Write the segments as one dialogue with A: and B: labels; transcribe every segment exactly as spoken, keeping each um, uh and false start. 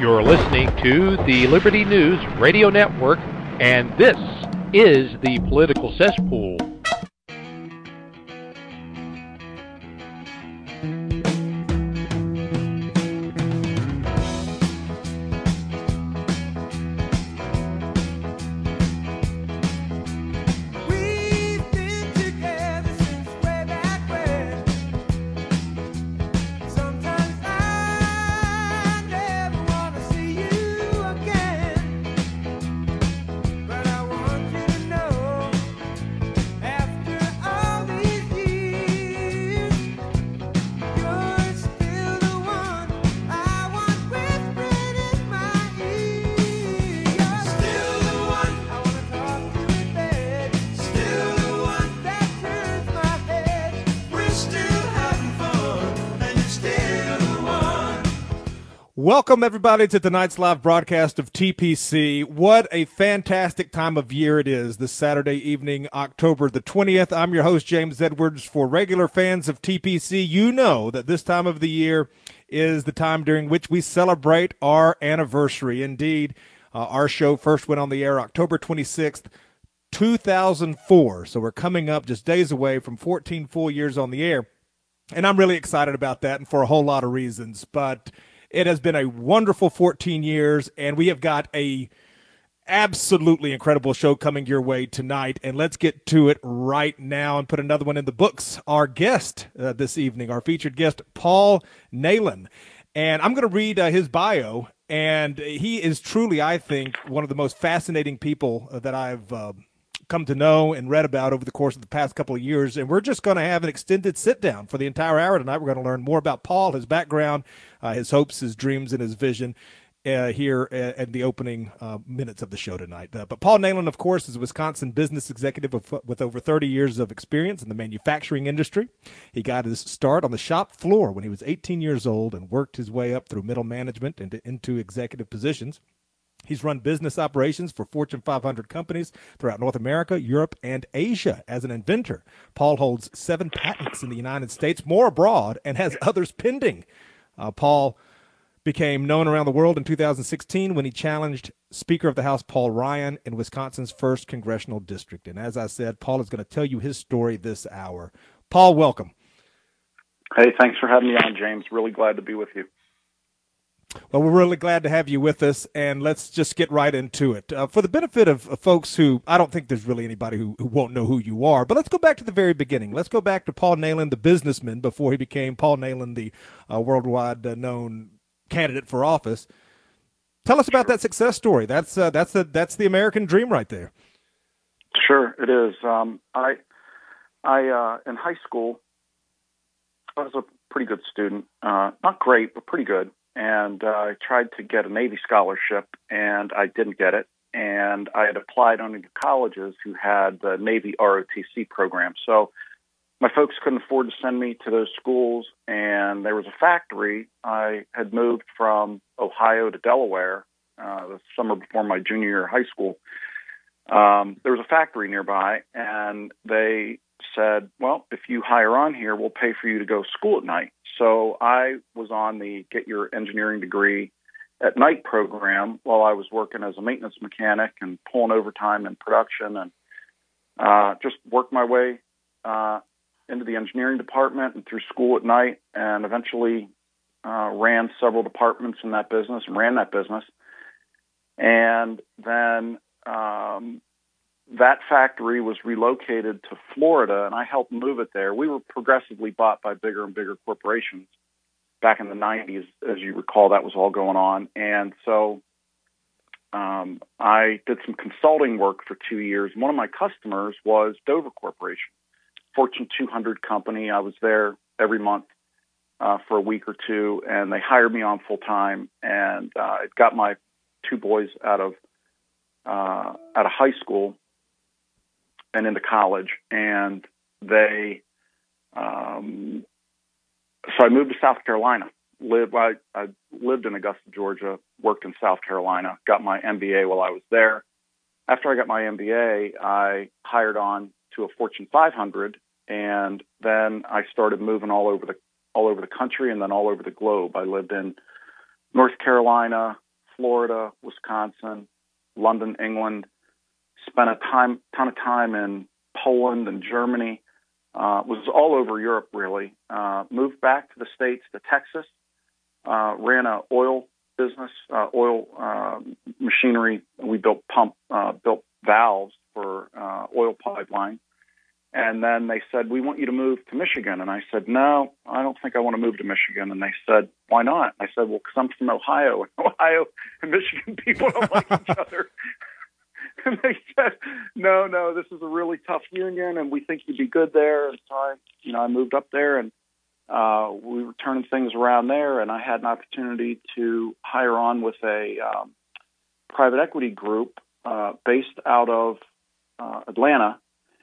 A: You're listening to the Liberty News Radio Network, and this is the Political Cesspool.
B: Welcome, everybody, to tonight's live broadcast of T P C. What a fantastic time of year it is this Saturday evening, October the twentieth. I'm your host, James Edwards. For regular fans of T P C, you know that this time of the year is the time during which we celebrate our anniversary. Indeed, uh, our show first went on the air October twenty-sixth, two thousand four. So we're coming up just days away from fourteen full years on the air. And I'm really excited about that, and for a whole lot of reasons. But it has been a wonderful fourteen years, and we have got a absolutely incredible show coming your way tonight. And let's get to it right now and put another one in the books. Our guest uh, this evening, our featured guest, Paul Nehlen. And I'm going to read uh, his bio, and he is truly, I think, one of the most fascinating people uh, that I've uh, come to know and read about over the course of the past couple of years. And we're just going to have an extended sit down for the entire hour tonight. We're going to learn more about Paul, his background, uh, his hopes, his dreams, and his vision uh, here at, at the opening uh, minutes of the show tonight. Uh, but Paul Nehlen, of course, is a Wisconsin business executive of, with over thirty years of experience in the manufacturing industry. He got his start on the shop floor when he was eighteen years old and worked his way up through middle management and into executive positions. He's run business operations for Fortune five hundred companies throughout North America, Europe, and Asia. As an inventor, Paul holds seven patents in the United States, more abroad, and has others pending. Uh, Paul became known around the world in two thousand sixteen when he challenged Speaker of the House Paul Ryan in Wisconsin's first congressional district. And as I said, Paul is going to tell you his story this hour. Paul, welcome.
C: Hey, thanks for having me on, James. Really glad to be with you.
B: Well, we're really glad to have you with us, and let's just get right into it. Uh, for the benefit of, of folks who, I don't think there's really anybody who, who won't know who you are, but let's go back to the very beginning. Let's go back to Paul Nehlen, the businessman, before he became Paul Nehlen, the uh, worldwide uh, known candidate for office. Tell us about that success story. That's uh, that's the that's the American dream right there.
C: Sure, it is. Um, I, I uh, in high school, I was a pretty good student. Uh, not great, but pretty good. And uh, I tried to get a Navy scholarship, and I didn't get it. And I had applied only to colleges who had the Navy R O T C program. So my folks couldn't afford to send me to those schools, and there was a factory. I had moved from Ohio to Delaware uh, the summer before my junior year of high school. Um, there was a factory nearby, and they said, well, if you hire on here, we'll pay for you to go to school at night. So I was on the Get Your Engineering Degree at Night program while I was working as a maintenance mechanic and pulling overtime in production, and uh, just worked my way uh, into the engineering department and through school at night, and eventually uh, ran several departments in that business and ran that business. And then um, that factory was relocated to Florida, and I helped move it there. We were progressively bought by bigger and bigger corporations back in the nineties. As you recall, that was all going on. And so um, I did some consulting work for two years. One of my customers was Dover Corporation, Fortune two hundred company. I was there every month uh, for a week or two, and they hired me on full time, and uh, it got my two boys out of uh, out of high school and into college, and they, um, so I moved to South Carolina. Lived, I, I lived in Augusta, Georgia, worked in South Carolina, got my M B A while I was there. After I got my M B A, I hired on to a Fortune five hundred, and then I started moving all over the all over the country and then all over the globe. I lived in North Carolina, Florida, Wisconsin, London, England. Spent a time, ton of time in Poland and Germany. Uh, was all over Europe, really. Uh, moved back to the States, to Texas. Uh, ran a oil business, uh, oil uh, machinery. We built pump, uh, built valves for uh, oil pipeline. And then they said, we want you to move to Michigan. And I said, no, I don't think I want to move to Michigan. And they said, why not? I said, well, because I'm from Ohio. And Ohio and Michigan people don't like each other. And they said, no, no, this is a really tough union, and we think you'd be good there. And so I, you know, I moved up there, and uh, we were turning things around there. And I had an opportunity to hire on with a um, private equity group uh, based out of uh, Atlanta.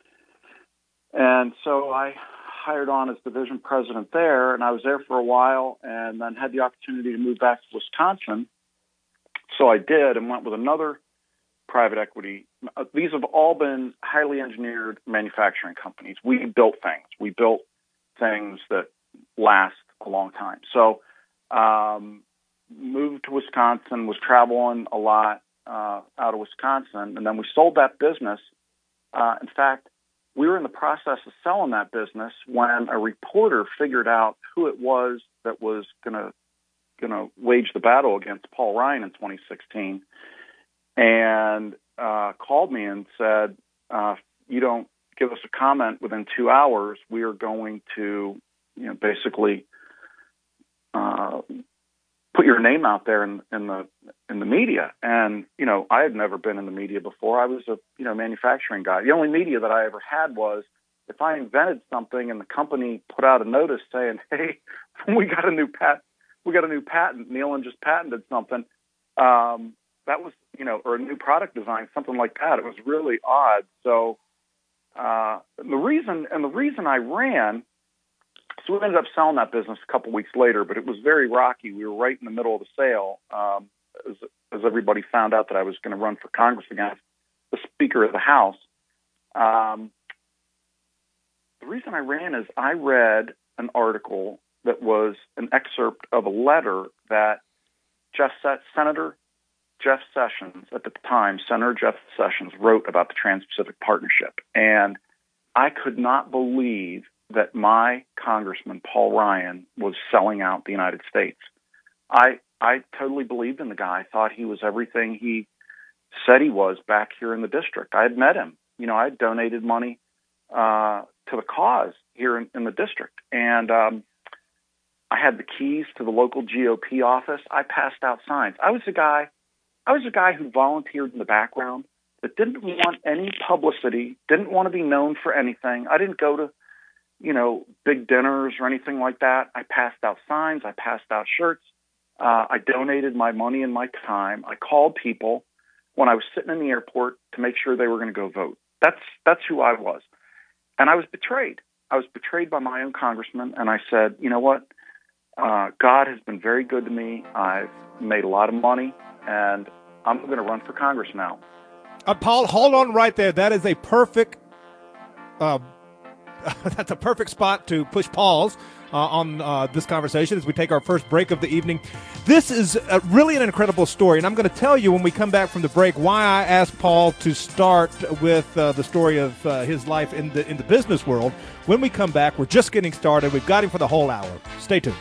C: And so I hired on as division president there, and I was there for a while, and then had the opportunity to move back to Wisconsin. So I did, and went with another private equity. These have all been highly engineered manufacturing companies. We built things. We built things that last a long time. So um, moved to Wisconsin, was traveling a lot uh, out of Wisconsin, and then we sold that business. Uh, in fact, we were in the process of selling that business when a reporter figured out who it was that was going to going to wage the battle against Paul Ryan in twenty sixteen. And uh, called me and said, uh, you don't give us a comment within two hours, we are going to, you know, basically uh, put your name out there in, in the in the media. And, you know, I had never been in the media before. I was a, you know, manufacturing guy. The only media that I ever had was if I invented something and the company put out a notice saying, hey, we got a new patent, we got a new patent, Nealon just patented something. Um, That was, you know, or a new product design, something like that. It was really odd. So uh, the reason, and the reason I ran, so we ended up selling that business a couple weeks later, but it was very rocky. We were right in the middle of the sale, um, as, as everybody found out that I was going to run for Congress against the Speaker of the House. Um, the reason I ran is I read an article that was an excerpt of a letter that Jeff Senator Jeff Sessions, at the time, Senator Jeff Sessions, wrote about the Trans-Pacific Partnership. And I could not believe that my congressman, Paul Ryan, was selling out the United States. I I totally believed in the guy. I thought he was everything he said he was back here in the district. I had met him. You know, I had donated money uh, to the cause here in, in the district. And um, I had the keys to the local G O P office. I passed out signs. I was a guy... I was a guy who volunteered in the background, that didn't want any publicity, didn't want to be known for anything. I didn't go to, you know, big dinners or anything like that. I passed out signs. I passed out shirts. Uh, I donated my money and my time. I called people when I was sitting in the airport to make sure they were going to go vote. That's that's who I was. And I was betrayed. I was betrayed by my own congressman, and I said, you know what? Uh, God has been very good to me. I've made a lot of money, and I'm going to run for Congress now.
B: Uh, Paul, hold on right there. That is a perfect uh, that's a perfect spot to push pause uh, on uh, this conversation as we take our first break of the evening. This is uh, really an incredible story, and I'm going to tell you when we come back from the break why I asked Paul to start with uh, the story of uh, his life in the in the business world. When we come back, we're just getting started. We've got him for the whole hour. Stay tuned.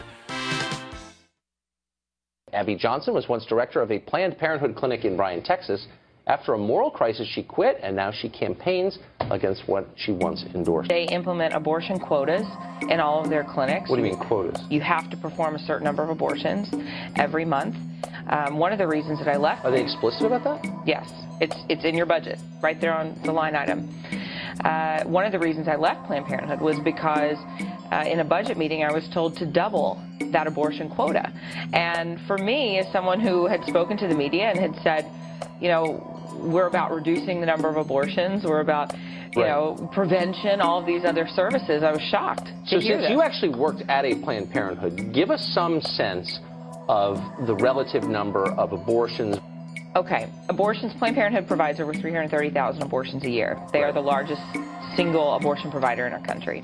D: Abby Johnson was once director of a Planned Parenthood clinic in Bryan, Texas. After a moral crisis, she quit, and now she campaigns against what she once endorsed.
E: They implement abortion quotas in all of their clinics.
D: What do you mean quotas?
E: You have to perform a certain number of abortions every month. Um, one of the reasons that I left...
D: Are they explicit about that?
E: Yes. It's, it's in your budget, right there on the line item. Uh, one of the reasons I left Planned Parenthood was because uh, in a budget meeting I was told to double that abortion quota. And for me, as someone who had spoken to the media and had said, you know, we're about reducing the number of abortions, we're about, you right. know, prevention, all of these other services, I was shocked to
D: so
E: hear
D: since
E: this.
D: You actually worked at a Planned Parenthood, give us some sense of the relative number of abortions.
E: Okay, abortions, Planned Parenthood provides over three hundred thirty thousand abortions a year. They
D: right.
E: are the largest single abortion provider in our country.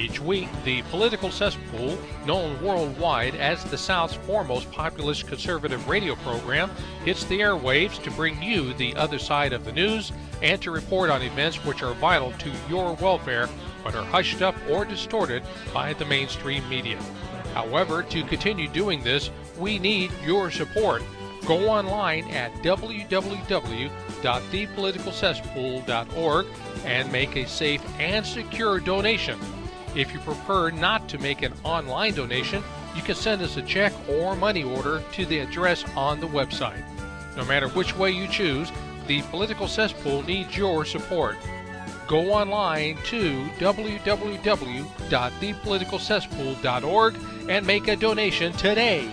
A: Each week, the Political Cesspool, known worldwide as the South's foremost populist conservative radio program, hits the airwaves to bring you the other side of the news and to report on events which are vital to your welfare but are hushed up or distorted by the mainstream media. However, to continue doing this, we need your support. Go online at w w w dot the political cesspool dot org and make a safe and secure donation. If you prefer not to make an online donation, you can send us a check or money order to the address on the website. No matter which way you choose, the Political Cesspool needs your support. Go online to w w w dot the political cesspool dot org and make a donation today.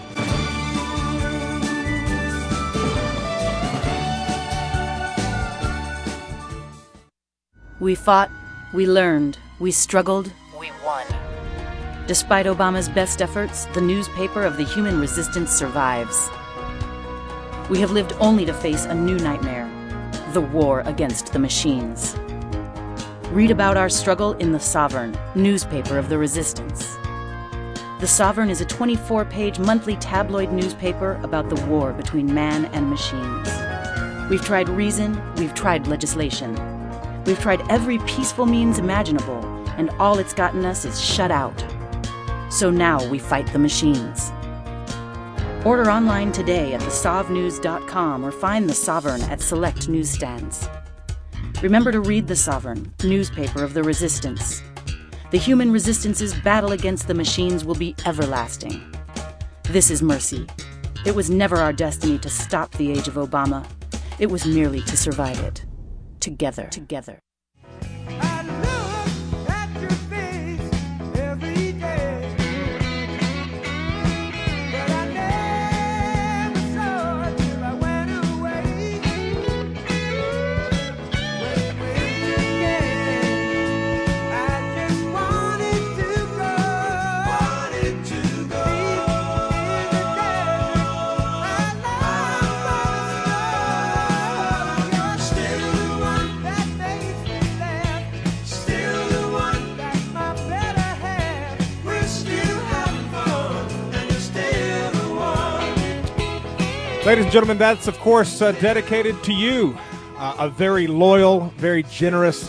F: We fought, we learned, we struggled, we won. Despite Obama's best efforts, the newspaper of the human resistance survives. We have lived only to face a new nightmare, the war against the machines. Read about our struggle in The Sovereign, newspaper of the resistance. The Sovereign is a twenty-four page monthly tabloid newspaper about the war between man and machines. We've tried reason, we've tried legislation. We've tried every peaceful means imaginable, and all it's gotten us is shut out. So now we fight the machines. Order online today at the sov news dot com or find The Sovereign at select newsstands. Remember to read The Sovereign, newspaper of the resistance. The human resistance's battle against the machines will be everlasting. This is mercy. It was never our destiny to stop the age of Obama. It was merely to survive it. Together. Together.
B: Ladies and gentlemen, that's, of course, uh, dedicated to you. Uh, a very loyal, very generous,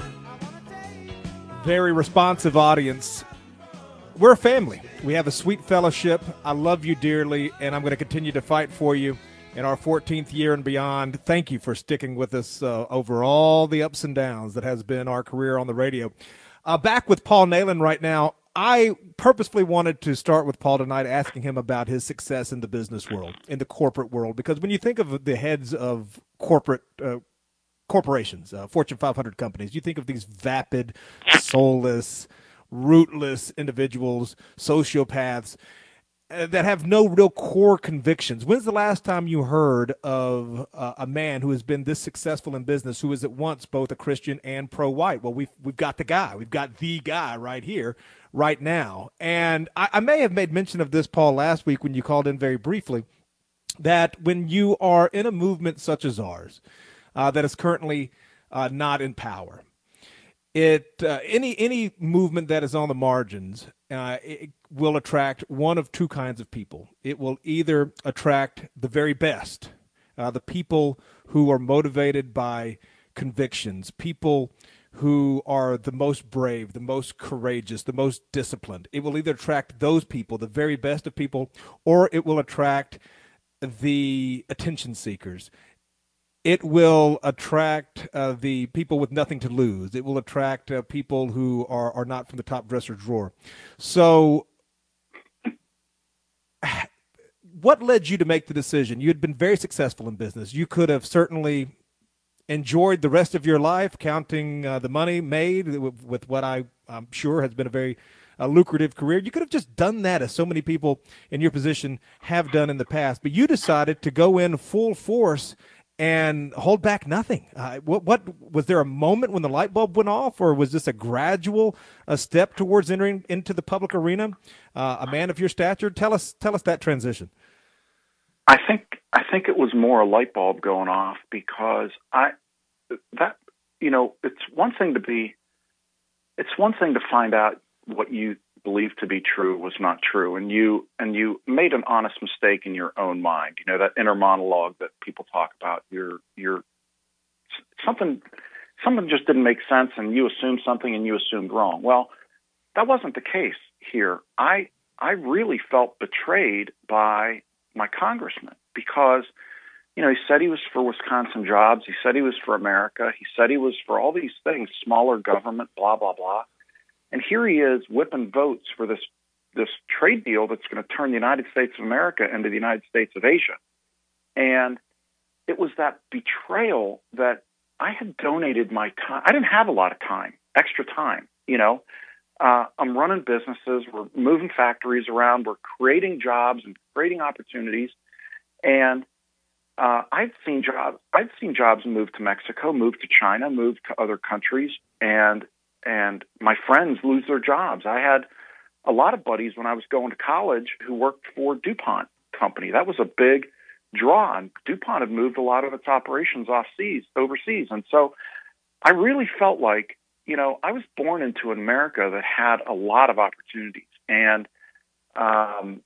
B: very responsive audience. We're a family. We have a sweet fellowship. I love you dearly, and I'm going to continue to fight for you in our fourteenth year and beyond. Thank you for sticking with us uh, over all the ups and downs that has been our career on the radio. Uh, back with Paul Nehlen right now. I purposefully wanted to start with Paul tonight, asking him about his success in the business world, in the corporate world, because when you think of the heads of corporate uh, corporations, uh, Fortune five hundred companies, you think of these vapid, soulless, rootless individuals, sociopaths uh, that have no real core convictions. When's the last time you heard of uh, a man who has been this successful in business, who is at once both a Christian and pro-white? Well, we've we've got the guy, we've got the guy right here, right now. And I, I may have made mention of this, Paul, last week when you called in very briefly, that when you are in a movement such as ours, uh, that is currently uh, not in power, it uh, any any movement that is on the margins, uh, it will attract one of two kinds of people. It will either attract the very best, uh, the people who are motivated by convictions, people who are the most brave, the most courageous, the most disciplined. It will either attract those people, the very best of people, or it will attract the attention seekers. It will attract uh, the people with nothing to lose. It will attract uh, people who are, are not from the top dresser drawer. So what led you to make the decision? You had been very successful in business. You could have certainly enjoyed the rest of your life counting uh, the money made with, with what I, I'm sure has been a very uh, lucrative career. You could have just done that, as so many people in your position have done in the past. But you decided to go in full force and hold back nothing. Uh, what, what was there a moment when the light bulb went off, or was this a gradual uh, step towards entering into the public arena? Uh, a man of your stature, tell us tell us that transition.
C: I think I think it was more a light bulb going off, because I that you know it's one thing to be it's one thing to find out what you believed to be true was not true, and you and you made an honest mistake in your own mind. You know, that inner monologue that people talk about. You're you're something something just didn't make sense, and you assumed something, and you assumed wrong. Well, that wasn't the case here. I I really felt betrayed by my congressman because, you know, he said he was for Wisconsin jobs. He said he was for America. He said he was for all these things, smaller government, blah, blah, blah. And here he is whipping votes for this this trade deal that's going to turn the United States of America into the United States of Asia. And it was that betrayal that I had donated my time. I didn't have a lot of time, extra time, you know. Uh, I'm running businesses. We're moving factories around. We're creating jobs and creating opportunities. And uh, I've seen jobs. I've seen jobs move to Mexico, move to China, move to other countries, and and my friends lose their jobs. I had a lot of buddies when I was going to college who worked for DuPont Company. That was a big draw, and DuPont had moved a lot of its operations off seas, overseas, and so I really felt like, you know, I was born into an America that had a lot of opportunities, and um,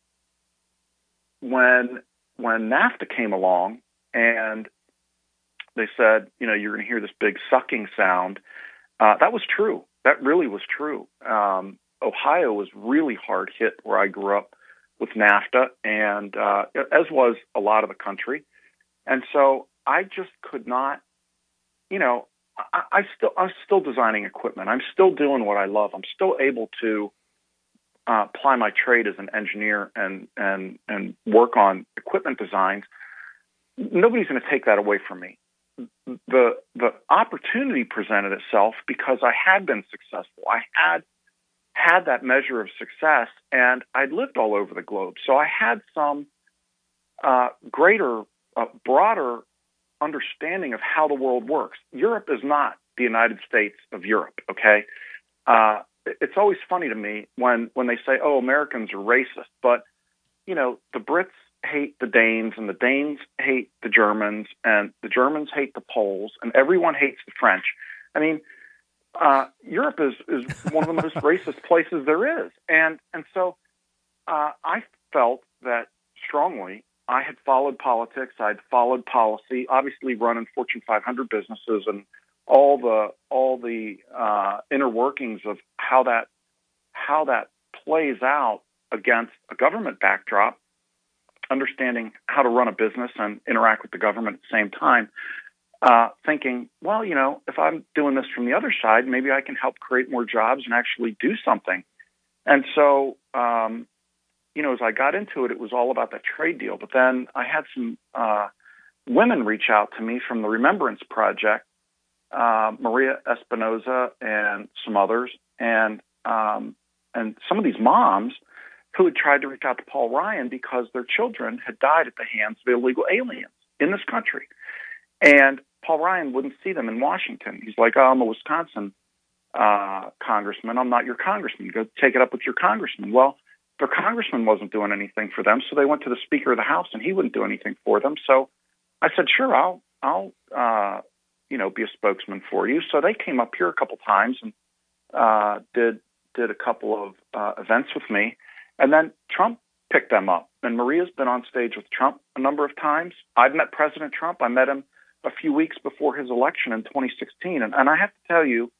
C: when when NAFTA came along and they said, you know, you're going to hear this big sucking sound, uh, that was true. That really was true. Um, Ohio was really hard hit where I grew up with NAFTA, and uh, as was a lot of the country. And so I just could not, you know, I, I still I'm still designing equipment. I'm still doing what I love. I'm still able to uh, apply my trade as an engineer and and and work on equipment designs. Nobody's going to take that away from me. The the opportunity presented itself because I had been successful. I had had that measure of success, and I'd lived all over the globe. So I had some uh, greater, uh, broader understanding of how the world works. Europe is not the United States of Europe, okay? Uh, it's always funny to me when, when they say, oh, Americans are racist, but, you know, the Brits hate the Danes, and the Danes hate the Germans, and the Germans hate the Poles, and everyone hates the French. I mean, uh, Europe is, is one of the most racist places there is. And, and so uh, I felt that strongly. I had followed politics. I'd followed policy, obviously running Fortune five hundred businesses and all the all the uh, inner workings of how that how that plays out against a government backdrop, understanding how to run a business and interact with the government at the same time, uh, thinking, well, you know, if I'm doing this from the other side, maybe I can help create more jobs and actually do something. And so, um, you know, as I got into it, it was all about that trade deal. But then I had some uh, women reach out to me from the Remembrance Project, uh, Maria Espinoza and some others, and um, and some of these moms who had tried to reach out to Paul Ryan because their children had died at the hands of illegal aliens in this country. And Paul Ryan wouldn't see them in Washington. He's like, oh, I'm a Wisconsin uh, congressman. I'm not your congressman. Go take it up with your congressman. Well, their congressman wasn't doing anything for them, so they went to the Speaker of the House, and he wouldn't do anything for them. So I said, sure, I'll, I'll, uh, you know, be a spokesman for you. So they came up here a couple times and uh, did did a couple of uh, events with me, and then Trump picked them up. And Maria's been on stage with Trump a number of times. I've met President Trump. I met him a few weeks before his election in twenty sixteen, and, and I have to tell you,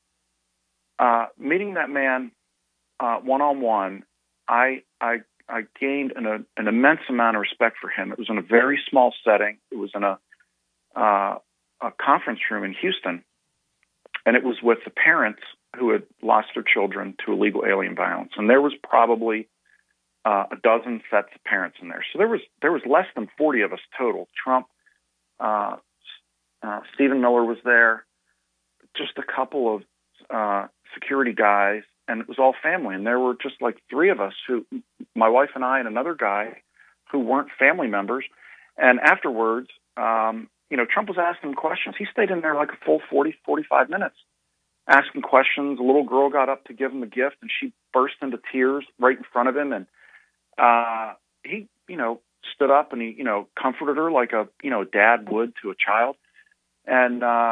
C: uh, meeting that man uh, one-on-one, I, I, I gained an, a, an immense amount of respect for him. It was in a very small setting. It was in a, uh, a conference room in Houston, and it was with the parents who had lost their children to illegal alien violence. And there was probably uh, a dozen sets of parents in there. So there was there was less than forty of us total. Trump, uh, uh, Stephen Miller was there, just a couple of uh, security guys, and it was all family. And there were just like three of us, who, my wife and I and another guy, who weren't family members. And afterwards, um, you know, Trump was asking questions. He stayed in there like a full forty, forty-five minutes, asking questions. A little girl got up to give him a gift, and she burst into tears right in front of him. And uh, he, you know, stood up and he, you know, comforted her like a, you know, dad would to a child. And uh,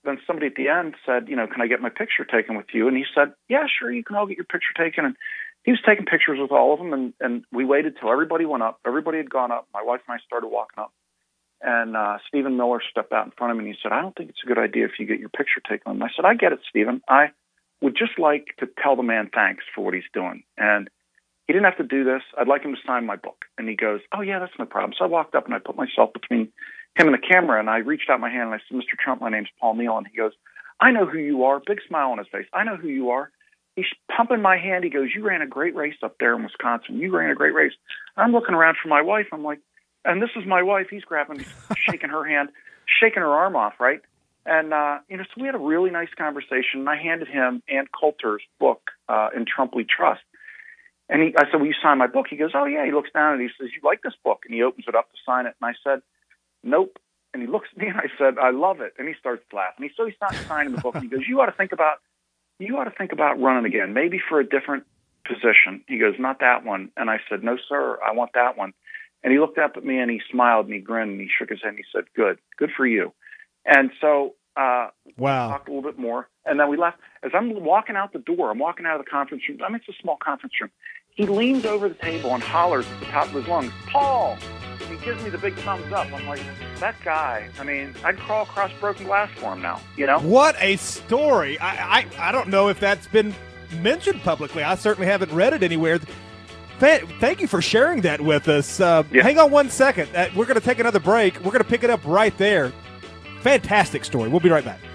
C: then somebody at the end said, you know, can I get my picture taken with you? And he said, yeah, sure, you can all get your picture taken. And he was taking pictures with all of them, and, and we waited till everybody went up. Everybody had gone up. My wife and I started walking up. And uh, Stephen Miller stepped out in front of me, and he said, I don't think it's a good idea if you get your picture taken. And I said, I get it, Stephen. I would just like to tell the man thanks for what he's doing. And he didn't have to do this. I'd like him to sign my book. And he goes, oh, yeah, that's no problem. So I walked up, and I put myself between him and the camera, and I reached out my hand, and I said, Mister Trump, my name's Paul Neal. And he goes, I know who you are. Big smile on his face. I know who you are. He's pumping my hand. He goes, you ran a great race up there in Wisconsin. You ran a great race. I'm looking around for my wife. I'm like, and this is my wife. He's grabbing, shaking her hand, shaking her arm off, right? And, uh, you know, so we had a really nice conversation. And I handed him Ann Coulter's book, uh, In Trump We Trust. And he, I said, will you sign my book? He goes, oh, yeah. He looks down and he says, you like this book? And he opens it up to sign it. And I said, nope. And he looks at me and I said, I love it. And he starts laughing. He, so he starts signing the book. And he goes, you ought to think about, you ought to think about running again, maybe for a different position. He goes, not that one. And I said, no, sir, I want that one. And he looked up at me and he smiled and he grinned and he shook his head and he said, good, good for you. And so uh,
B: wow.
C: we talked a little bit more. And then we left. As I'm walking out the door, I'm walking out of the conference room. I mean, it's a small conference room. He leans over the table and hollers at the top of his lungs, Paul! And he gives me the big thumbs up. I'm like, that guy, I mean, I'd crawl across broken glass for him now, you know?
B: What a story. I, I, I don't know if that's been mentioned publicly. I certainly haven't read it anywhere. Thank you for sharing that with us. Uh,
C: yeah.
B: Hang on one second. Uh, we're going to take another break. We're going to pick it up right there. Fantastic story. We'll be right back.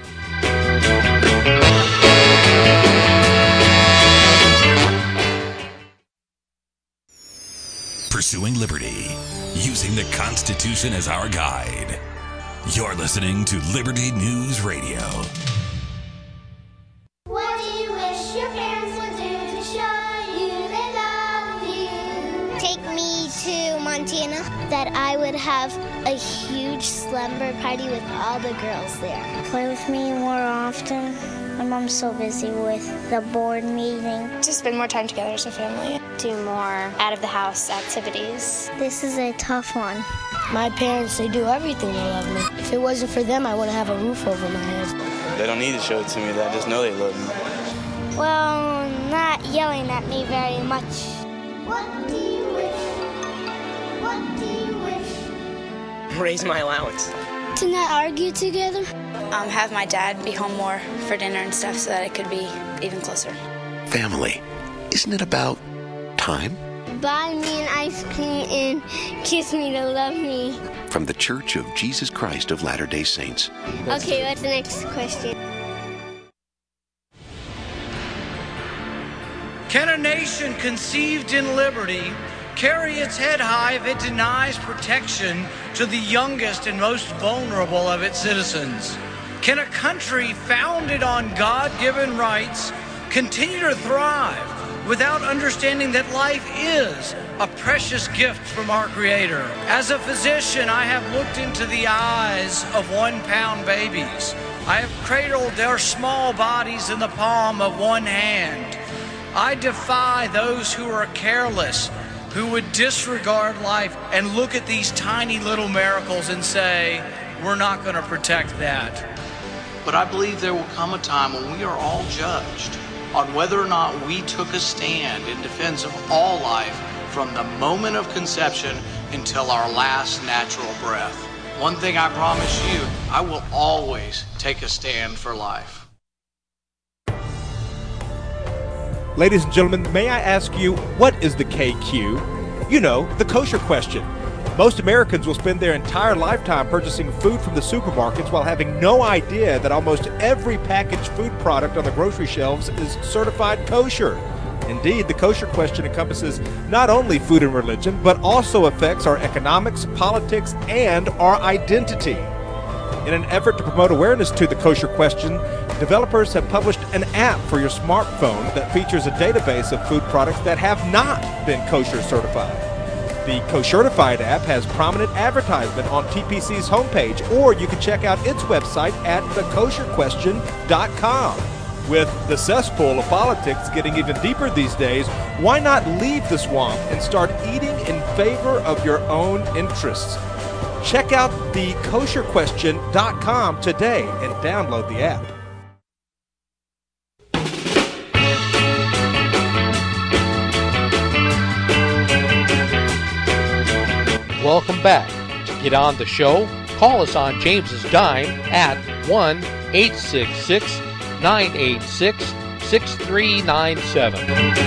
G: Pursuing liberty, using the Constitution as our guide. You're listening to Liberty News Radio.
H: What do you wish your parents would do to show you they love you? Take me to Montana. That I would have a huge slumber party with all the girls there. Play with me more often. My mom's so busy with the board meeting.
I: To spend more time together as a family.
J: Do more out-of-the-house activities.
H: This is a tough one.
K: My parents, they do everything. They love me. If it wasn't for them, I wouldn't have a roof over my head.
L: They don't need to show it to me. I just know they love me.
H: Well, not yelling at me very much. What do you wish? What do you wish?
M: Raise my allowance.
H: To not argue together.
J: Um, have my dad be home more for dinner and stuff so that it could be even closer.
N: Family, isn't it about time?
H: Buy me an ice cream and kiss me to love me.
N: From the Church of Jesus Christ of Latter-day Saints.
H: Okay, what's the next question?
O: Can a nation conceived in liberty carry its head high if it denies protection to the youngest and most vulnerable of its citizens? Can a country founded on God-given rights continue to thrive without understanding that life is a precious gift from our Creator? As a physician, I have looked into the eyes of one-pound babies. I have cradled their small bodies in the palm of one hand. I defy those who are careless, who would disregard life and look at these tiny little miracles and say, we're not going to protect that. But I believe there will come a time when we are all judged on whether or not we took a stand in defense of all life from the moment of conception until our last natural breath. One thing I promise you, I will always take a stand for life.
B: Ladies and gentlemen, may I ask you, what is the K Q? You know, the kosher question. Most Americans will spend their entire lifetime purchasing food from the supermarkets while having no idea that almost every packaged food product on the grocery shelves is certified kosher. Indeed, the kosher question encompasses not only food and religion, but also affects our economics, politics, and our identity. In an effort to promote awareness to the kosher question, developers have published an app for your smartphone that features a database of food products that have not been kosher certified. The Koshertified app has prominent advertisement on T P C's homepage, or you can check out its website at the kosher question dot com. With the cesspool of politics getting even deeper these days, why not leave the swamp and start eating in favor of your own interests? Check out the kosher question dot com today and download the app.
A: Welcome back. To get on the show, call us on James's Dime at one eight six six, nine eight six, six three nine seven.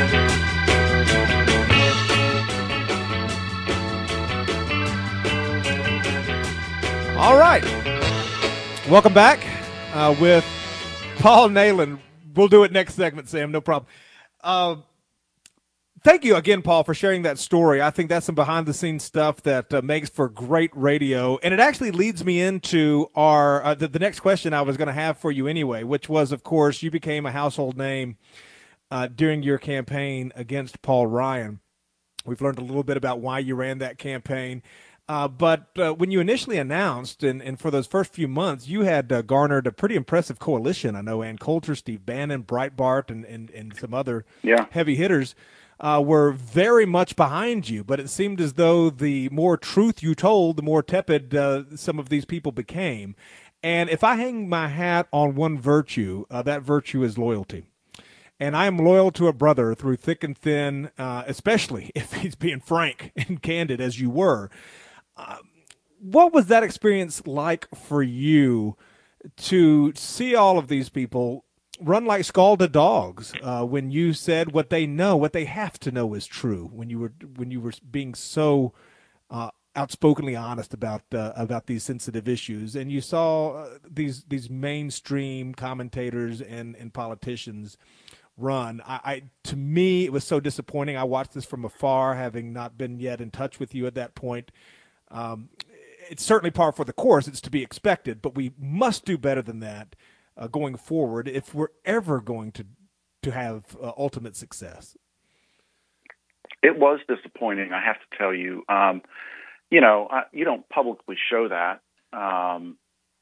B: All right. Welcome back uh, with Paul Nehlen. We'll do it next segment, Sam. No problem. Uh, thank you again, Paul, for sharing that story. I think that's some behind-the-scenes stuff that uh, makes for great radio. And it actually leads me into our uh, the, the next question I was going to have for you anyway, which was, of course, you became a household name uh, during your campaign against Paul Ryan. We've learned a little bit about why you ran that campaign. Uh, but uh, when you initially announced, and, and for those first few months, you had uh, garnered a pretty impressive coalition. I know Ann Coulter, Steve Bannon, Breitbart, and, and, and some other
C: yeah.
B: heavy hitters uh, were very much behind you. But it seemed as though the more truth you told, the more tepid uh, some of these people became. And if I hang my hat on one virtue, uh, that virtue is loyalty. And I am loyal to a brother through thick and thin, uh, especially if he's being frank and candid as you were. Uh, what was that experience like for you to see all of these people run like scalded dogs uh, when you said what they know, what they have to know is true, when you were when you were being so uh, outspokenly honest about uh, about these sensitive issues, and you saw uh, these these mainstream commentators and, and politicians run? I, I to me, it was so disappointing. I watched this from afar, having not been yet in touch with you at that point. Um, it's certainly par for the course. It's to be expected, but we must do better than that uh, going forward if we're ever going to to have uh, ultimate success.
C: It was disappointing, I have to tell you. Um, you know, I, you don't publicly show that um,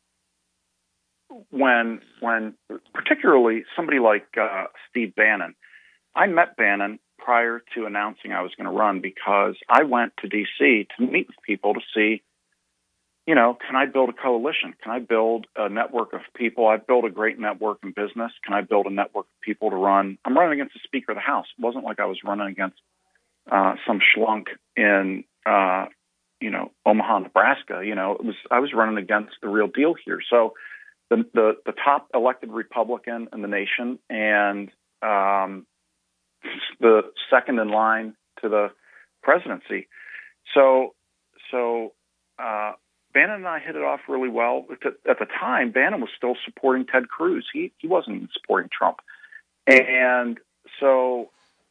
C: when when particularly somebody like uh, Steve Bannon. I met Bannon prior to announcing I was going to run because I went to D C to meet with people to see, you know, can I build a coalition? Can I build a network of people? I've built a great network in business. Can I build a network of people to run? I'm running against the Speaker of the House. It wasn't like I was running against uh, some schlunk in, uh, you know, Omaha, Nebraska. You know, it was I was running against the real deal here. So the the, the top elected Republican in the nation and um, the second in line to the presidency. So, so uh, Bannon and I hit it off really well. At the time, Bannon was still supporting Ted Cruz. He he wasn't even supporting Trump. And so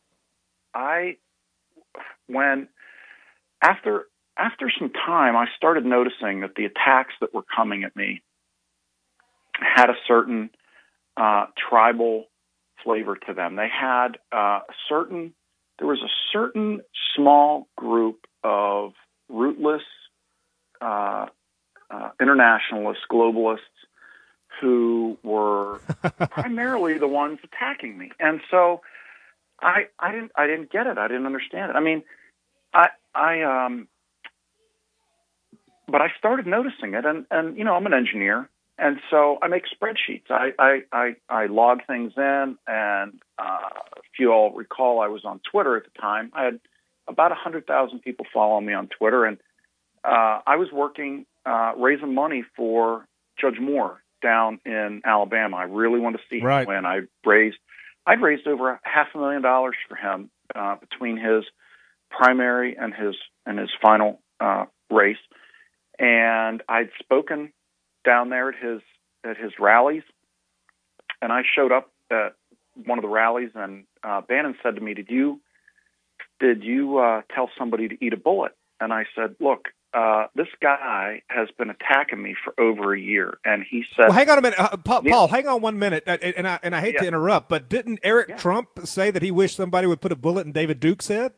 C: I, when, after after some time, I started noticing that the attacks that were coming at me had a certain uh, tribal flavor to them. They had uh, a certain, there was a certain small group of rootless uh, uh, internationalists, globalists, who were primarily the ones attacking me. And so I, I didn't, I didn't get it. I didn't understand it. I mean, I, I, um, but I started noticing it, and, and, you know, I'm an engineer. And so I make spreadsheets. I I, I, I log things in, and uh, if you all recall, I was on Twitter at the time. I had about one hundred thousand people following me on Twitter, and uh, I was working, uh, raising money for Judge Moore down in Alabama. I really wanted to see
B: right.
C: him win. I raised, I'd raised over half a million dollars for him uh, between his primary and his and his final uh, race, and I'd spoken down there at his at his rallies, and I showed up at one of the rallies, and uh, Bannon said to me, "Did you did you uh, tell somebody to eat a bullet?" And I said, "Look, uh, this guy has been attacking me for over a year," and he said,
B: "Well, hang on a minute, uh, Paul,
C: yeah.
B: Paul. Hang on one minute." And, and I and I hate
C: yeah.
B: to interrupt, but didn't Eric
C: yeah.
B: Trump say that he wished somebody would put a bullet in David Duke's head?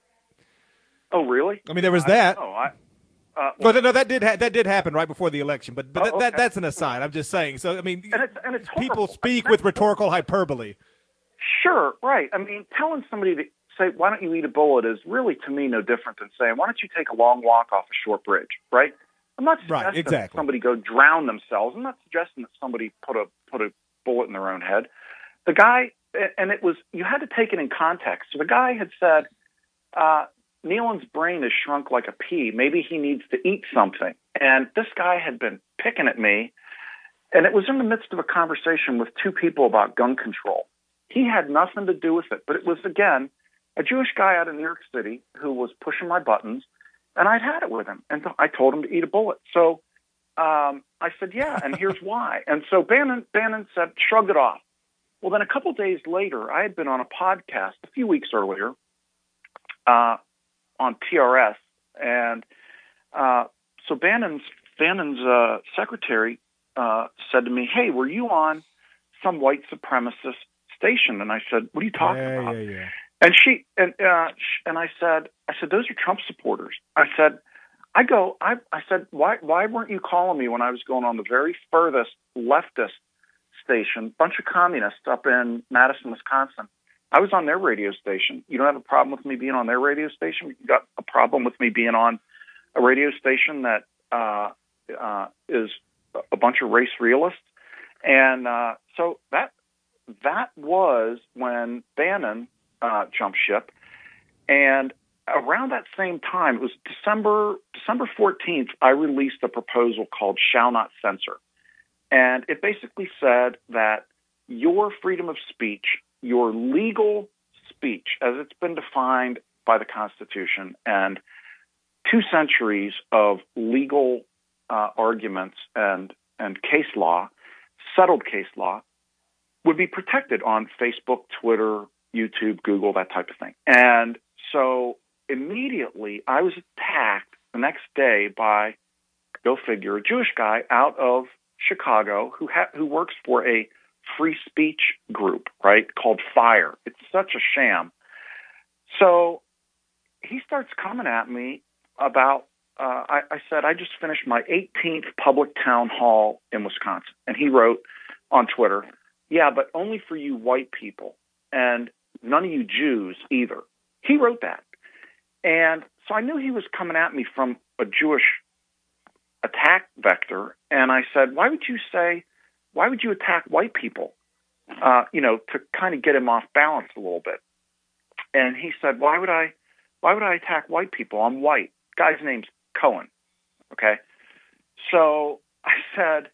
C: Oh, really?
B: I mean, there was
C: I,
B: that.
C: Oh, I. Uh,
B: well, no, no, that did ha- that did happen right before the election, but but
C: oh,
B: that,
C: okay.
B: that that's an aside. I'm just saying. So I mean,
C: and it's, and it's
B: people
C: horrible.
B: speak with rhetorical hyperbole.
C: Sure, right. I mean, telling somebody to say, "Why don't you eat a bullet?" is really, to me, no different than saying, "Why don't you take a long walk off a short bridge?" Right? I'm not suggesting
B: right, exactly.
C: that somebody go drown themselves. I'm not suggesting that somebody put a put a bullet in their own head. The guy, and it was, you had to take it in context. So the guy had said, uh, Nealon's brain is shrunk like a pea. Maybe he needs to eat something. And this guy had been picking at me, and it was in the midst of a conversation with two people about gun control. He had nothing to do with it, but it was, again, a Jewish guy out of New York City who was pushing my buttons, and I'd had it with him, and I told him to eat a bullet. So um, I said, yeah, and here's why. And so Bannon, Bannon said, shrugged it off. Well, then a couple days later, I had been on a podcast a few weeks earlier, uh, on T R S, and uh, so Bannon's Bannon's uh, secretary uh, said to me, "Hey, were you on some white supremacist station?" And I said, "What are you talking
B: yeah,
C: about?"
B: Yeah, yeah.
C: And she and uh, and I said, "I said those are Trump supporters." I said, "I go." I I said, "Why why weren't you calling me when I was going on the very furthest leftist station, bunch of communists up in Madison, Wisconsin?" I was on their radio station. You don't have a problem with me being on their radio station? You got a problem with me being on a radio station that uh, uh, is a bunch of race realists? And uh, so that that was when Bannon uh, jumped ship. And around that same time, it was December December fourteenth, I released a proposal called Shall Not Censor. And it basically said that your freedom of speech, your legal speech, as it's been defined by the Constitution, and two centuries of legal uh, arguments and, and case law, settled case law, would be protected on Facebook, Twitter, YouTube, Google, that type of thing. And so immediately I was attacked the next day by, go figure, a Jewish guy out of Chicago who ha- who works for a free speech group, right, called FIRE. It's such a sham. So he starts coming at me about, uh, I, I said, I just finished my eighteenth public town hall in Wisconsin. And he wrote on Twitter, yeah, but only for you white people and none of you Jews either. He wrote that. And so I knew he was coming at me from a Jewish attack vector. And I said, why would you say, why would you attack white people? Uh, you know, to kind of get him off balance a little bit. And he said, why would I, why would I attack white people? I'm white. Guy's name's Cohen. Okay. So I said,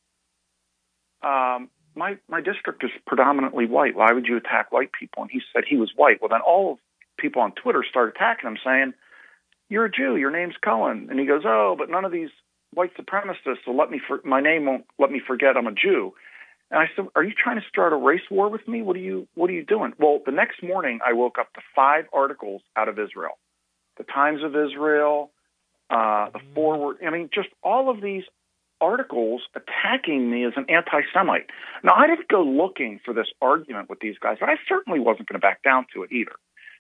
C: um, my, my district is predominantly white. Why would you attack white people? And he said he was white. Well, then all of people on Twitter started attacking him saying, you're a Jew, your name's Cohen. And he goes, oh, but none of these white supremacists will let me, for, my name won't let me forget I'm a Jew. And I said, are you trying to start a race war with me? What are you, what are you doing? Well, the next morning I woke up to five articles out of Israel, the Times of Israel, uh, the Forward. I mean, just all of these articles attacking me as an anti-Semite. Now, I didn't go looking for this argument with these guys, but I certainly wasn't going to back down to it either.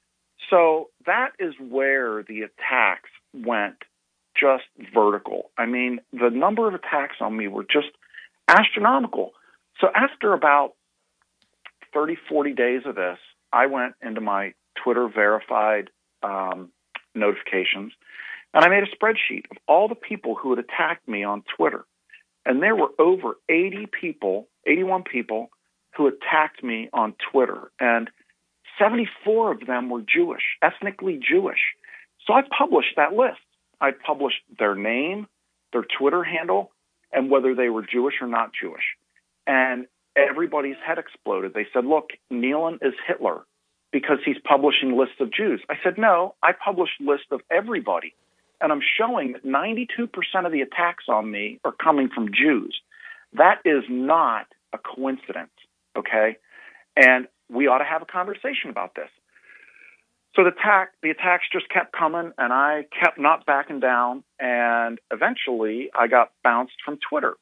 C: So that is where the attacks went just vertical. I mean, the number of attacks on me were just astronomical. So after about thirty, forty days of this, I went into my Twitter verified um, notifications, and I made a spreadsheet of all the people who had attacked me on Twitter. And there were over eighty people, eighty-one people who attacked me on Twitter. And seventy-four of them were Jewish, ethnically Jewish. So I published that list. I published their name, their Twitter handle, and whether they were Jewish or not Jewish. And everybody's head exploded. They said, look, Nealon is Hitler because he's publishing lists of Jews. I said, no, I published lists of everybody. And I'm showing that ninety-two percent of the attacks on me are coming from Jews. That is not a coincidence, okay? And we ought to have a conversation about this. So the attack, the attacks just kept coming, and I kept not backing down, and eventually I got bounced from Twitter.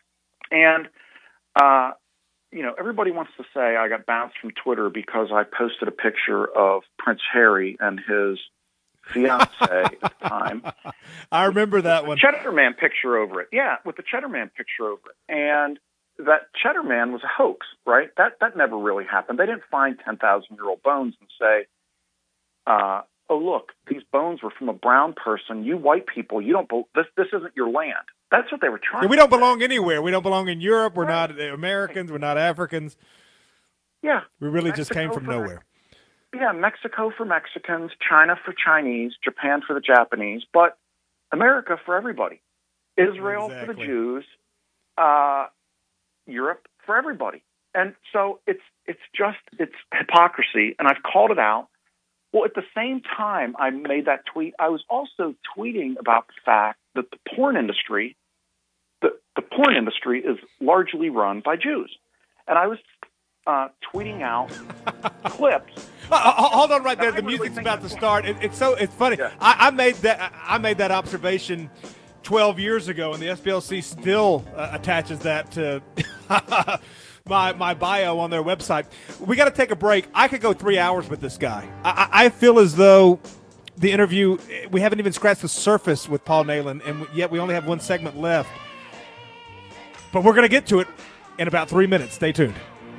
C: And, uh, you know, everybody wants to say I got bounced from Twitter because I posted a picture of Prince Harry and his fiance at the time.
B: I remember that one.
C: Cheddar Man picture over it. Yeah, with the Cheddar Man picture over it. And that Cheddar Man was a hoax, right? That that never really happened. They didn't find ten thousand year old bones and say, uh, oh, look, these bones were from a brown person. You white people, you don't. This this isn't your land. That's what they were trying.
B: Yeah, we
C: to
B: don't
C: say.
B: belong anywhere. We don't belong in Europe. We're
C: right.
B: not Americans. We're not Africans.
C: Yeah,
B: we really
C: Mexico
B: just came from
C: for,
B: nowhere.
C: Yeah, Mexico for Mexicans, China for Chinese, Japan for the Japanese, but America for everybody. Israel
B: exactly.
C: for the Jews, uh, Europe for everybody. And so it's it's just it's hypocrisy, and I've called it out. Well, at the same time I made that tweet, I was also tweeting about the fact that the porn industry, the, the porn industry is largely run by Jews. And I was uh, tweeting out clips.
B: Oh, hold on right there. The music's really about to start. It, it's so it's funny. Yeah. I, I made that I made that observation twelve years ago, and the S P L C still uh, attaches that to my my bio on their website. We got to take a break. I could go three hours with this guy. I, I feel as though the interview, we haven't even scratched the surface with Paul Nehlen, and yet we only have one segment left. But we're going to get to it in about three minutes. Stay tuned.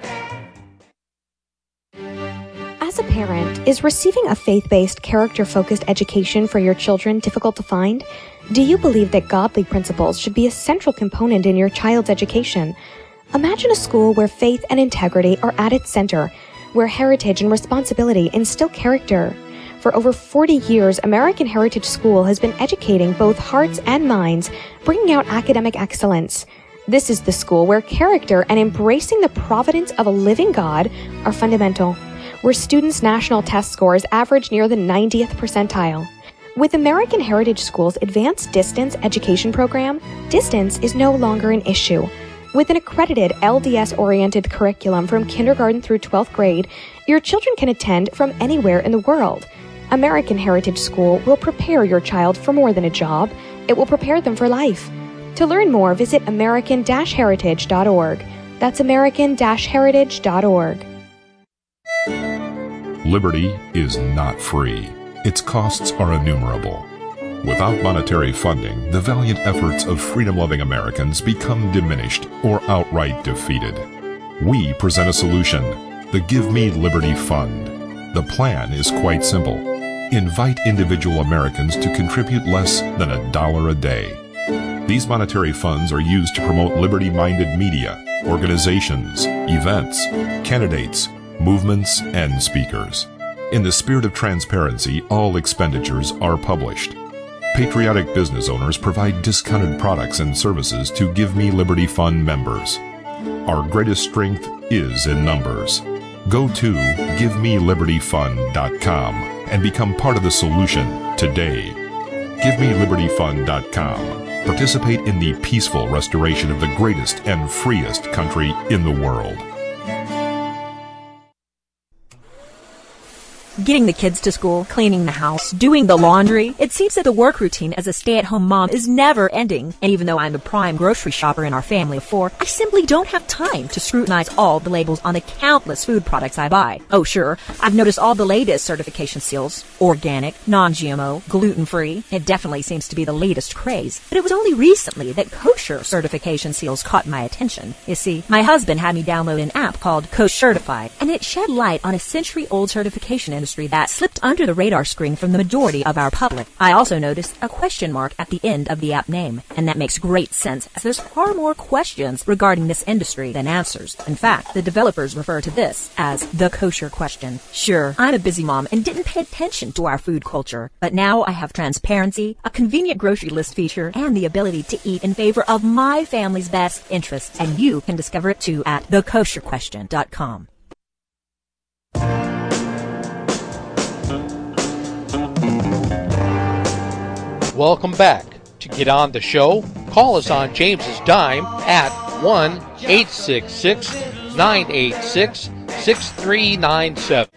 M: As a parent, is receiving a faith-based, character-focused education for your children difficult to find? Do you believe that godly principles should be a central component in your child's education? Imagine a school where faith and integrity are at its center, where heritage and responsibility instill character. For over forty years, American Heritage School has been educating both hearts and minds, bringing out academic excellence. This is the school where character and embracing the providence of a living God are fundamental, where students' national test scores average near the ninetieth percentile. With American Heritage School's Advanced Distance Education Program, distance is no longer an issue. With an accredited L D S-oriented curriculum from kindergarten through twelfth grade, your children can attend from anywhere in the world. American Heritage School will prepare your child for more than a job. It will prepare them for life. To learn more, visit american dash heritage dot org. That's american dash heritage dot org.
P: Liberty is not free. Its costs are innumerable. Without monetary funding, the valiant efforts of freedom-loving Americans become diminished or outright defeated. We present a solution, the Give Me Liberty Fund. The plan is quite simple. Invite individual Americans to contribute less than a dollar a day. These monetary funds are used to promote liberty-minded media, organizations, events, candidates, movements, and speakers. In the spirit of transparency, all expenditures are published. Patriotic business owners provide discounted products and services to Give Me Liberty Fund members. Our greatest strength is in numbers. Go to give me liberty fund dot com and become part of the solution today. give me liberty fund dot com. Participate in the peaceful restoration of the greatest and freest country in the world.
Q: Getting the kids to school, cleaning the house, doing the laundry. It seems that the work routine as a stay-at-home mom is never ending. And even though I'm a prime grocery shopper in our family of four, I simply don't have time to scrutinize all the labels on the countless food products I buy. Oh sure, I've noticed all the latest certification seals. Organic, non-G M O, gluten-free. It definitely seems to be the latest craze. But it was only recently that kosher certification seals caught my attention. You see, my husband had me download an app called Koshertified, and it shed light on a century-old certification industry that slipped under the radar screen from the majority of our public. I also noticed a question mark at the end of the app name, and that makes great sense as there's far more questions regarding this industry than answers. In fact, the developers refer to this as the kosher question. Sure, I'm a busy mom and didn't pay attention to our food culture, but now I have transparency, a convenient grocery list feature, and the ability to eat in favor of my family's best interests, and you can discover it too at the kosher question dot com.
A: Welcome back. To get on the show, call us on James's dime at one eight six six, nine eight six, six three nine seven.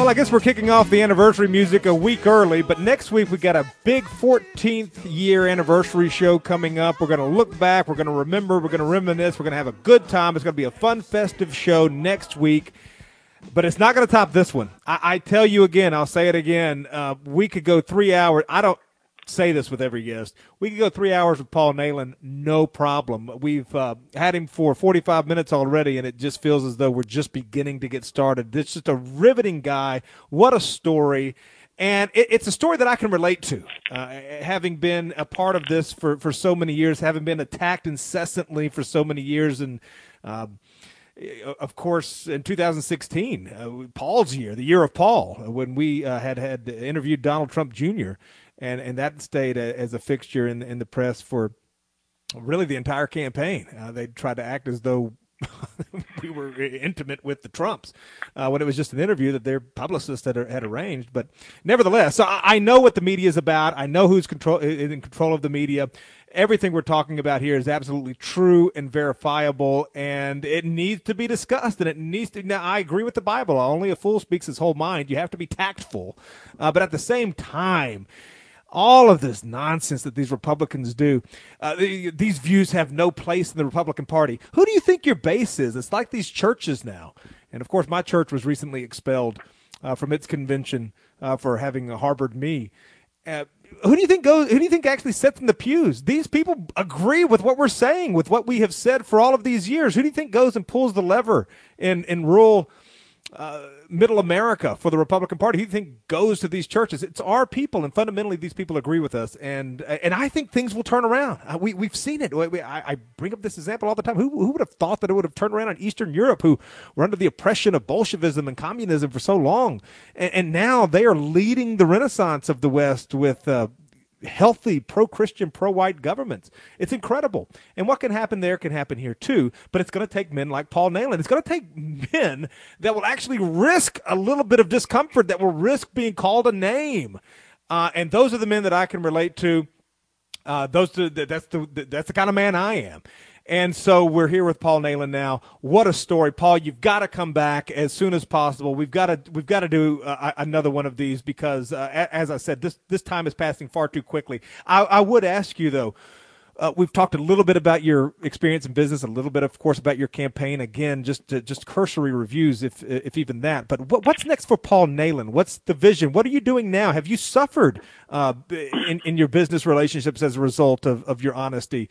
B: Well, I guess we're kicking off the anniversary music a week early, but next week we got a big fourteenth year anniversary show coming up. We're going to look back, we're going to remember, we're going to reminisce, we're going to have a good time. It's going to be a fun, festive show next week, but it's not going to top this one. I, I tell you again, I'll say it again, uh, we could go three hours. I don't say this with every guest. We could go three hours with Paul Nehlen, no problem. We've uh, had him for forty-five minutes already, and it just feels as though we're just beginning to get started. It's just a riveting guy. What a story. And it, it's a story that I can relate to, uh, having been a part of this for, for so many years, having been attacked incessantly for so many years. And, um, of course, in two thousand sixteen, uh, Paul's year, the year of Paul, when we uh, had, had interviewed Donald Trump Junior, And and that stayed a, as a fixture in in the press for really the entire campaign. Uh, they tried to act as though we were intimate with the Trumps uh, when it was just an interview that their publicist had, had arranged. But nevertheless, so I, I know what the media is about. I know who's control in control of the media. Everything we're talking about here is absolutely true and verifiable, and it needs to be discussed. And it needs to. Now, I agree with the Bible. Only a fool speaks his whole mind. You have to be tactful, uh, but at the same time, all of this nonsense that these Republicans do, uh, these views have no place in the Republican Party. Who do you think your base is? It's like these churches now. And, of course, my church was recently expelled uh, from its convention uh, for having harbored me. Uh, who do you think goes? Who do you think actually sits in the pews? These people agree with what we're saying, with what we have said for all of these years. Who do you think goes and pulls the lever in, in rural Uh, middle America for the Republican Party? Who do you think goes to these churches? It's our people, and fundamentally these people agree with us, and and I think things will turn around. Uh, we, we've seen it. We, I, I bring up this example all the time. Who, who would have thought that it would have turned around in Eastern Europe, who were under the oppression of Bolshevism and communism for so long, and, and now they are leading the renaissance of the West with uh, healthy, pro-Christian, pro-white governments. It's incredible. And what can happen there can happen here too, but it's going to take men like Paul Nehlen. It's going to take men that will actually risk a little bit of discomfort, that will risk being called a name. Uh, and those are the men that I can relate to. Uh, those that's the that's the kind of man I am. And so we're here with Paul Nehlen now. What a story, Paul! You've got to come back as soon as possible. We've got to we've got to do uh, another one of these because, uh, as I said, this this time is passing far too quickly. I, I would ask you though. Uh, we've talked a little bit about your experience in business, a little bit, of course, about your campaign. Again, just uh, just cursory reviews, if if even that. But what, what's next for Paul Nehlen? What's the vision? What are you doing now? Have you suffered uh, in in your business relationships as a result of, of your honesty?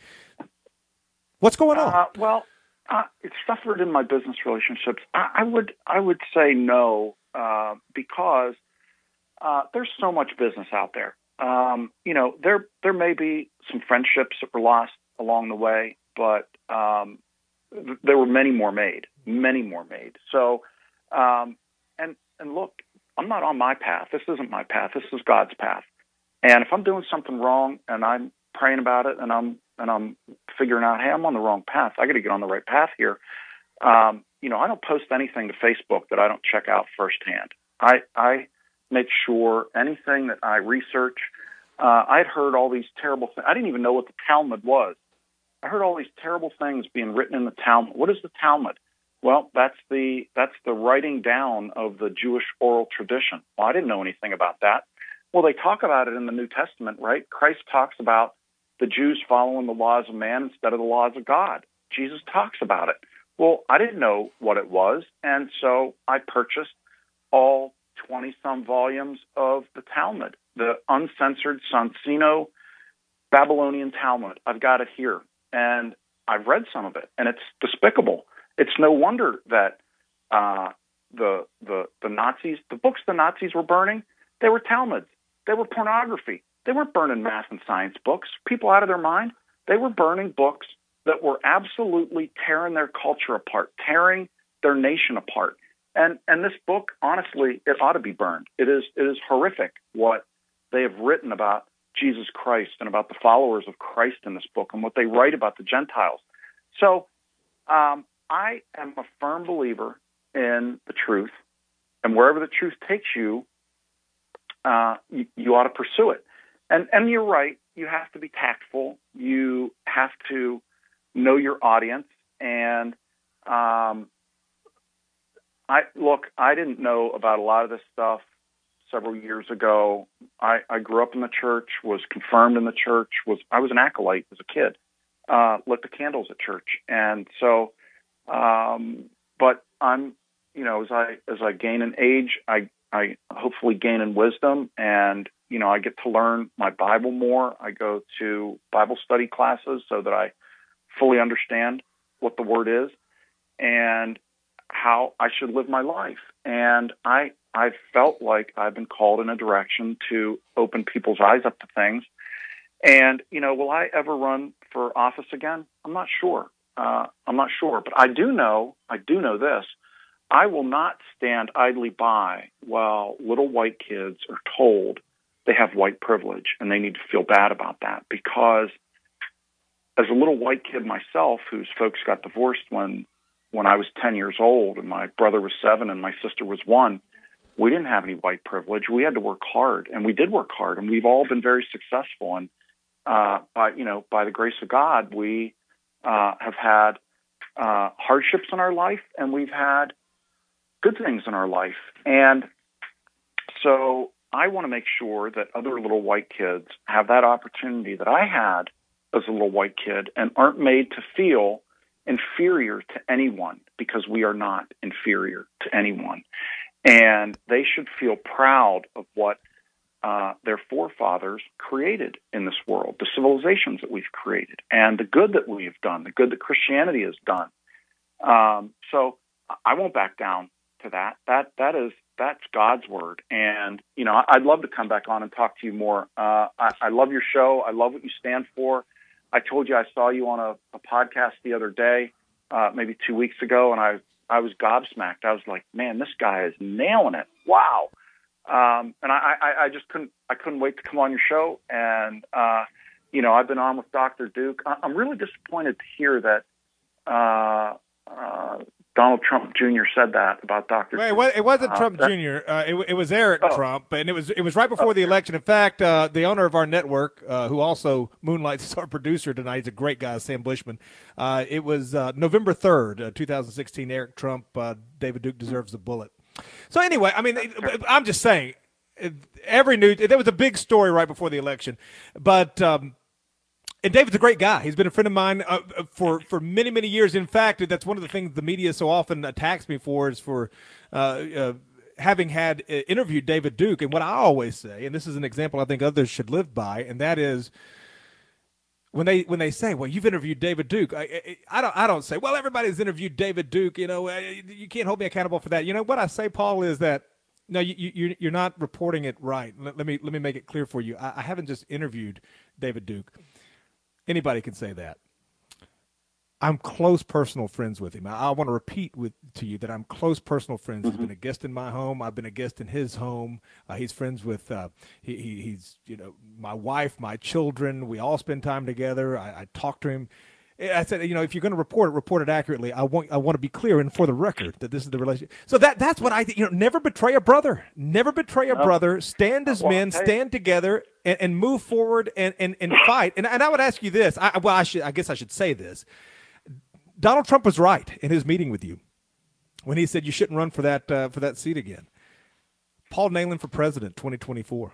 B: What's going on?
C: Uh, well, uh, it's suffered in my business relationships. I, I would I would say no uh, because uh, there's so much business out there. Um, you know, there there may be some friendships that were lost along the way, but um, th- there were many more made, many more made. So, um, and and look, I'm not on my path. This isn't my path. This is God's path. And if I'm doing something wrong and I'm praying about it and I'm and I'm figuring out, hey, I'm on the wrong path. I got to get on the right path here. Um, you know, I don't post anything to Facebook that I don't check out firsthand. I, I make sure anything that I research. Uh, I'd heard all these terrible things. I didn't even know what the Talmud was. I heard all these terrible things being written in the Talmud. What is the Talmud? Well, that's the that's the writing down of the Jewish oral tradition. Well, I didn't know anything about that. Well, they talk about it in the New Testament, right? Christ talks about the Jews following the laws of man instead of the laws of God. Jesus talks about it. Well, I didn't know what it was, and so I purchased all twenty-some volumes of the Talmud, the uncensored Sonsino Babylonian Talmud. I've got it here, and I've read some of it, and it's despicable. It's no wonder that uh, the the the Nazis, the books the Nazis were burning, they were Talmuds. They were pornography. They weren't burning math and science books. People out of their mind. They were burning books that were absolutely tearing their culture apart, tearing their nation apart. And and this book, honestly, it ought to be burned. It is it is horrific what they have written about Jesus Christ and about the followers of Christ in this book and what they write about the Gentiles. So um, I am a firm believer in the truth, and wherever the truth takes you, uh, you, you ought to pursue it. And and you're right. You have to be tactful. You have to know your audience. And um, I look, I didn't know about a lot of this stuff several years ago. I, I grew up in the church, was confirmed in the church, was I was an acolyte as a kid, uh, lit the candles at church. And so, um, but I'm, you know, as I, as I gain in age, I, I hopefully gain in wisdom, and, you know, I get to learn my Bible more. I go to Bible study classes so that I fully understand what the Word is and how I should live my life. And I, I felt like I've been called in a direction to open people's eyes up to things. And, you know, will I ever run for office again? I'm not sure. Uh, I'm not sure. But I do know, I do know this. I will not stand idly by while little white kids are told they have white privilege and they need to feel bad about that. Because as a little white kid myself, whose folks got divorced when when I was ten years old and my brother was seven and my sister was one, we didn't have any white privilege. We had to work hard, and we did work hard, and we've all been very successful. And uh, by you know, by the grace of God, we uh, have had uh, hardships in our life, and we've had good things in our life. And so I want to make sure that other little white kids have that opportunity that I had as a little white kid and aren't made to feel inferior to anyone, because we are not inferior to anyone. And they should feel proud of what uh, their forefathers created in this world, the civilizations that we've created, and the good that we've done, the good that Christianity has done. Um, so I won't back down to that. That that is that's God's word. And you know, I'd love to come back on and talk to you more. Uh, I, I love your show. I love what you stand for. I told you I saw you on a, a podcast the other day, uh, maybe two weeks ago, and I I was gobsmacked. I was like, man, this guy is nailing it. Wow. Um, and I, I, I just couldn't I couldn't wait to come on your show. And, uh, you know, I've been on with Doctor Duke. I'm really disappointed to hear that uh, uh, Donald Trump Junior said that about Doctor
B: Wait,
C: Duke.
B: It wasn't
C: uh,
B: Trump
C: that,
B: Junior Uh, it, it was Eric
C: oh.
B: Trump, and it was it was right before
C: oh.
B: the election. In fact, uh, the owner of our network, uh, who also moonlights as our producer tonight, he's a great guy, Sam Bushman. Uh, it was uh, November third, uh, two thousand sixteen. Eric Trump, uh, David Duke deserves a bullet. So anyway, I mean, I'm just saying, every news, there was a big story right before the election, but um, and David's a great guy. He's been a friend of mine uh, for, for many, many years. In fact, that's one of the things the media so often attacks me for is for uh, uh, having had uh, interviewed David Duke. And what I always say, and this is an example I think others should live by, and that is when they when they say, well, you've interviewed David Duke, I, I, I don't I don't say, well, everybody's interviewed David Duke. You know, you can't hold me accountable for that. You know, what I say, Paul, is that no, you, you, you're not reporting it right. Let, let me let me make it clear for you. I, I haven't just interviewed David Duke. Anybody can say that. I'm close personal friends with him. I, I want to repeat with to you that I'm close personal friends. Mm-hmm. He's been a guest in my home. I've been a guest in his home. Uh, he's friends with uh, he, he, he's you know my wife, my children. We all spend time together. I, I talk to him. I said, you know, if you're going to report it, report it accurately. I want I want to be clear and for the record that this is the relationship. So that that's what I think. You know, never betray a brother. Never betray a no. brother. Stand as well, men. Hey. Stand together and, and move forward and, and, and fight. And and I would ask you this. I, well, I should I guess I should say this. Donald Trump was right in his meeting with you when he said you shouldn't run for that uh, for that seat again. Paul Nehlen for president, twenty twenty-four.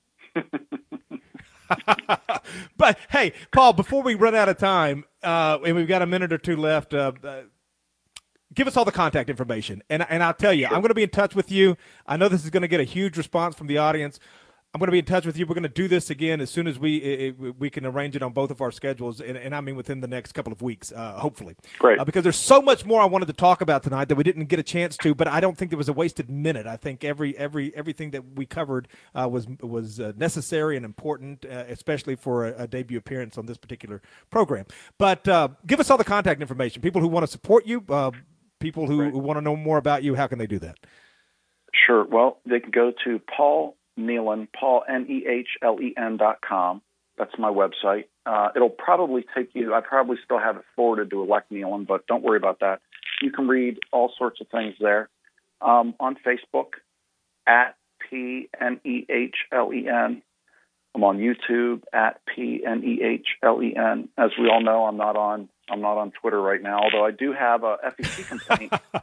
B: But hey, Paul, before we run out of time, uh, and we've got a minute or two left, uh, uh, give us all the contact information. And and I'll tell you, sure. I'm going to be in touch with you. I know this is going to get a huge response from the audience. I'm going to be in touch with you. We're going to do this again as soon as we it, we can arrange it on both of our schedules, and, and I mean within the next couple of weeks, uh, hopefully.
C: Great.
B: Uh, because there's so much more I wanted to talk about tonight that we didn't get a chance to, but I don't think there was a wasted minute. I think every every everything that we covered uh, was was uh, necessary and important, uh, especially for a, a debut appearance on this particular program. But uh, give us all the contact information. People who want to support you, uh, people who, who want to know more about you, how can they do that?
C: Sure. Well, they can go to Paul Nehlen, Paul, N E H L E N dot com. That's my website. Uh, it'll probably take you, I probably still have it forwarded to Elect Nehlen, but don't worry about that. You can read all sorts of things there. Um, on Facebook, at P N E H L E N. I'm on YouTube, at P N E H L E N. As we all know, I'm not on I'm not on Twitter right now, although I do have a F E C complaint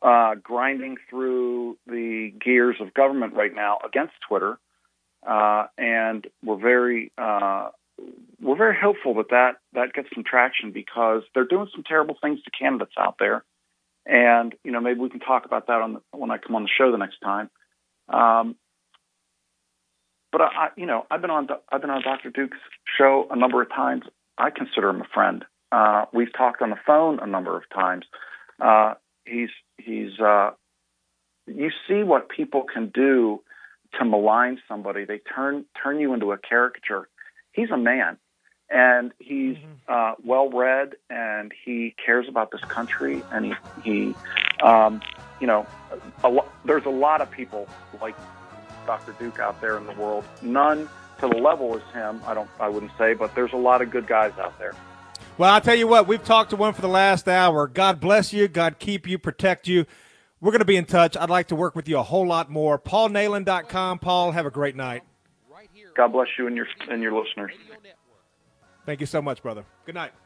C: uh, grinding through the gears of government right now against Twitter, uh, and we're very uh, we're very hopeful that, that that gets some traction because they're doing some terrible things to candidates out there, and you know maybe we can talk about that on the, when I come on the show the next time. Um, but I, you know, I've been on I've been on Doctor Duke's show a number of times. I consider him a friend. Uh, we've talked on the phone a number of times. Uh, he's he's. Uh, you see what people can do to malign somebody. They turn turn you into a caricature. He's a man, and he's mm-hmm. uh, well read, and he cares about this country, and he he, um, you know, a lo- there's a lot of people like Doctor Duke out there in the world. None to the level as him. I don't. I wouldn't say, but there's a lot of good guys out there.
B: Well, I'll tell you what. We've talked to one for the last hour. God bless you. God keep you. Protect you. We're going to be in touch. I'd like to work with you a whole lot more. Paul Nehlen dot com. Paul, have a great night.
C: God bless you and your and your listeners.
B: Thank you so much, brother. Good night.